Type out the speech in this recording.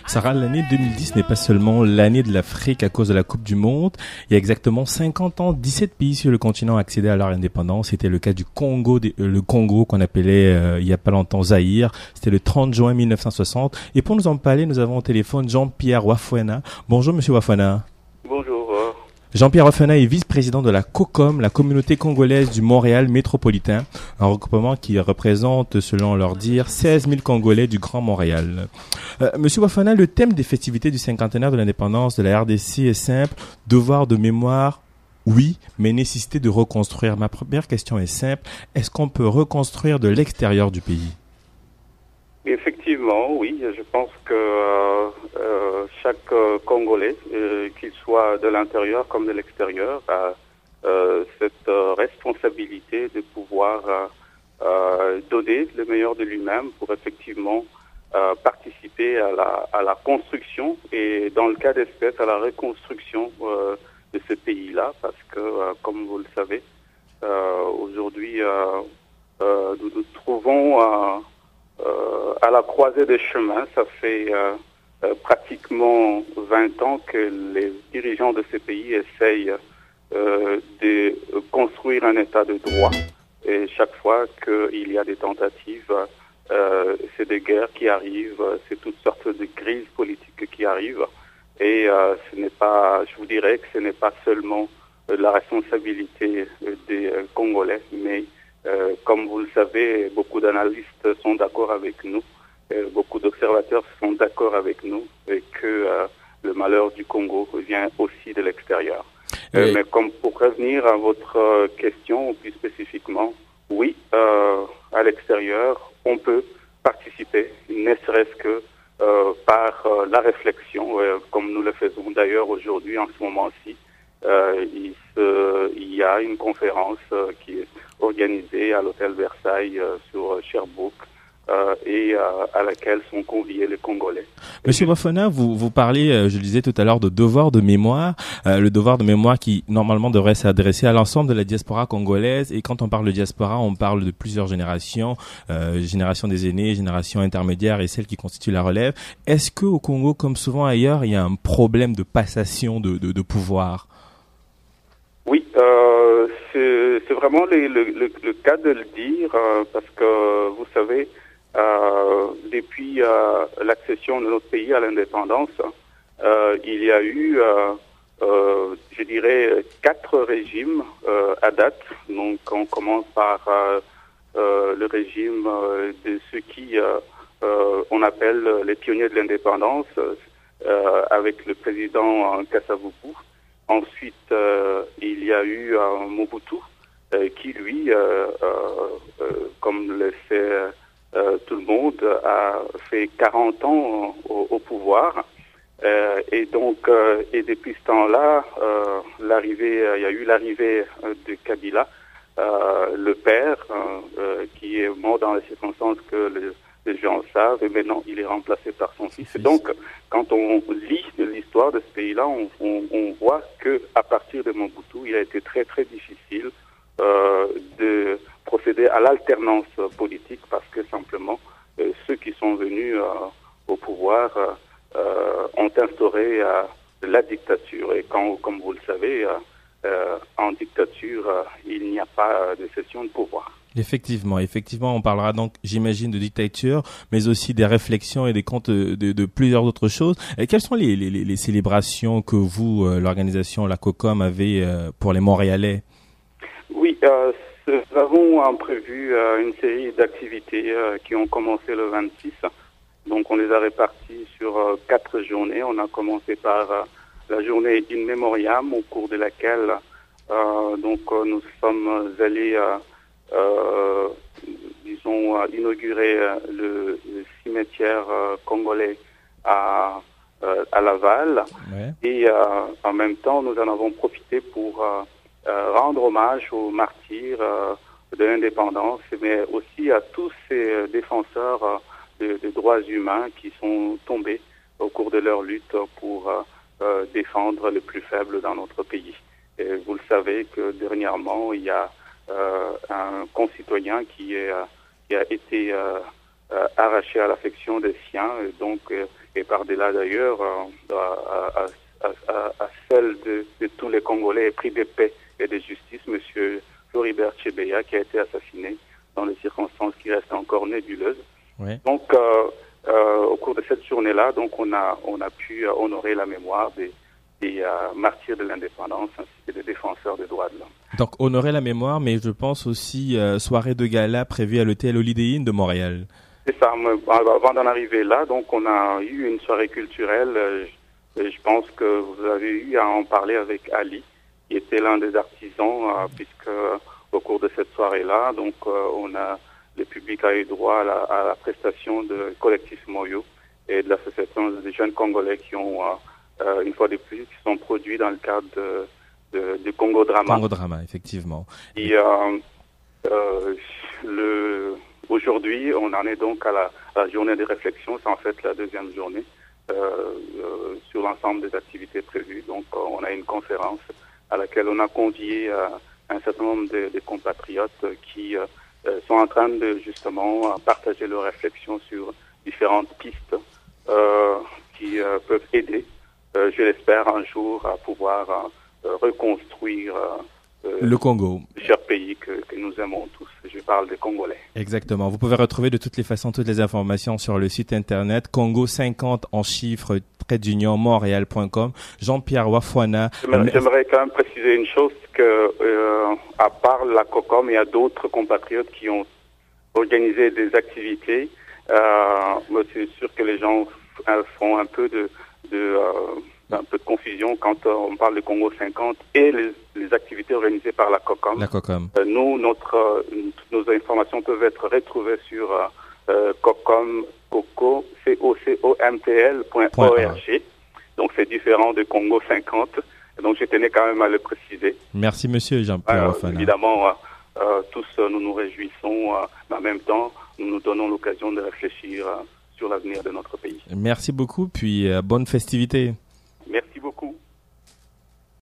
Sarah, l'année 2010 n'est pas seulement l'année de l'Afrique à cause de la Coupe du Monde. Il y a exactement 50 ans, 17 pays sur le continent accédaient à leur indépendance. C'était le cas du Congo, le Congo qu'on appelait il y a pas longtemps Zaïre. C'était le 30 juin 1960. Et pour nous en parler, nous avons au téléphone Jean-Pierre Wafouena. Bonjour Monsieur Wafouena. Bonjour. Jean-Pierre Wafouena est vice-président de la COCOM, la communauté congolaise du Montréal métropolitain, un regroupement qui représente, selon leur dire, 16 000 Congolais du Grand Montréal. Monsieur Wafouena, le thème des festivités du cinquantenaire de l'indépendance de la RDC est simple, devoir de mémoire, oui, mais nécessité de reconstruire. Ma première question est simple, est-ce qu'on peut reconstruire de l'extérieur du pays? Effectivement, oui, je pense que chaque Congolais, qu'il soit de l'intérieur comme de l'extérieur, a cette responsabilité de pouvoir donner le meilleur de lui-même pour effectivement participer à la construction et dans le cas d'espèce à la reconstruction de ce pays-là, parce que, comme vous le savez, aujourd'hui, nous nous trouvons à la croisée des chemins. Ça fait pratiquement 20 ans que les dirigeants de ces pays essayent de construire un état de droit. Et chaque fois qu'il y a des tentatives, c'est des guerres qui arrivent, c'est toutes sortes de crises politiques qui arrivent. Et ce n'est pas, je vous dirais que ce n'est pas seulement la responsabilité des Congolais, mais comme vous le savez, beaucoup d'analystes sont d'accord avec nous, beaucoup d'observateurs sont d'accord avec nous, et que le malheur du Congo vient aussi de l'extérieur. Mais comme pour revenir à votre question plus spécifiquement, oui, à l'extérieur, on peut participer, ne serait-ce que par la réflexion, comme nous le faisons d'ailleurs aujourd'hui en ce moment-ci. Il y a une conférence qui est organisée à l'hôtel Versailles sur Sherbrooke et à laquelle sont conviés les Congolais. Monsieur Wafouena, vous parlez, je le disais tout à l'heure, de devoir de mémoire, le devoir de mémoire qui normalement devrait s'adresser à l'ensemble de la diaspora congolaise. Et quand on parle de diaspora, on parle de plusieurs générations, génération des aînés, génération intermédiaire et celle qui constitue la relève. Est-ce que au Congo, comme souvent ailleurs, il y a un problème de passation de pouvoir? Oui, c'est vraiment le cas de le dire, parce que vous savez, depuis l'accession de notre pays à l'indépendance, il y a eu, je dirais, 4 régimes à date. Donc on commence par le régime de ceux qui on appelle les pionniers de l'indépendance, avec le président Kasavubu. Ensuite, il y a eu Mobutu, qui lui, comme le sait tout le monde, a fait 40 ans au pouvoir. Et donc, et depuis ce temps-là, il y a eu l'arrivée de Kabila, le père, qui est mort dans les circonstances que les gens savent, et maintenant il est remplacé par son fils. Et donc, quand on lit l'histoire de ce pays-là, on voit que à partir de Mobutu, il a été très très difficile de procéder à l'alternance politique, parce que simplement ceux qui sont venus au pouvoir ont instauré la dictature. Et comme vous le savez, en dictature, il n'y a pas de cession de pouvoir. Effectivement, on parlera donc, j'imagine, de dictature, mais aussi des réflexions et des comptes de plusieurs autres choses. Et quelles sont les célébrations que vous, l'organisation, la COCOM, avez pour les Montréalais? Oui, nous avons prévu une série d'activités qui ont commencé le 26. Donc on les a réparties sur 4 journées. On a commencé par la journée in memoriam, au cours de laquelle nous sommes allés inaugurer le cimetière congolais à Laval. Ouais. Et en même temps, nous en avons profité pour rendre hommage aux martyrs de l'indépendance, mais aussi à tous ces défenseurs des droits humains qui sont tombés au cours de leur lutte pour défendre les plus faibles dans notre pays. Et vous le savez que dernièrement, il y a un concitoyen qui a été arraché à l'affection des siens, et et par-delà d'ailleurs à celle de tous les Congolais épris de paix et de justice, M. Floribert Chebeya, qui a été assassiné dans des circonstances qui restent encore nébuleuses. Oui. Donc, au cours de cette journée-là, donc on a pu honorer la mémoire des martyrs de l'indépendance ainsi que des défenseurs des droits de l'homme. Donc, honorer la mémoire, mais je pense aussi soirée de gala prévue à l'hôtel Holiday Inn de Montréal. C'est ça. Avant d'en arriver là, donc on a eu une soirée culturelle. Je pense que vous avez eu à en parler avec Ali, qui était l'un des artisans, puisque au cours de cette soirée-là, donc le public a eu droit à la prestation de collectif Moyo et de l'association des jeunes Congolais qui ont, une fois de plus, qui sont produits dans le cadre de Congo Drama. Congo Drama, effectivement. Et aujourd'hui, on en est donc à la journée de réflexion. C'est en fait la deuxième journée sur l'ensemble des activités prévues. Donc, on a une conférence à laquelle on a convié un certain nombre de compatriotes qui sont en train de justement partager leurs réflexions sur différentes pistes qui peuvent aider, je l'espère, un jour à pouvoir reconstruire le Congo, le cher pays que nous aimons tous. Je parle des Congolais. Exactement. Vous pouvez retrouver de toutes les façons toutes les informations sur le site internet Congo50 en chiffres Montréal.com. Jean-Pierre Wafouana. J'aimerais quand même préciser une chose, que à part la COCOM, il y a d'autres compatriotes qui ont organisé des activités. C'est sûr que les gens font un peu de confusion quand on parle de Congo 50 et les activités organisées par la COCOM. La COCOM. Nous, nos informations peuvent être retrouvées sur COCOMTL.org. Donc c'est différent de Congo 50. Donc je tenais quand même à le préciser. Merci monsieur Jean-Pierre Wafouana. Évidemment, tous nous nous réjouissons, mais en même temps, nous nous donnons l'occasion de réfléchir sur l'avenir de notre pays. Merci beaucoup, puis bonne festivité. Merci beaucoup.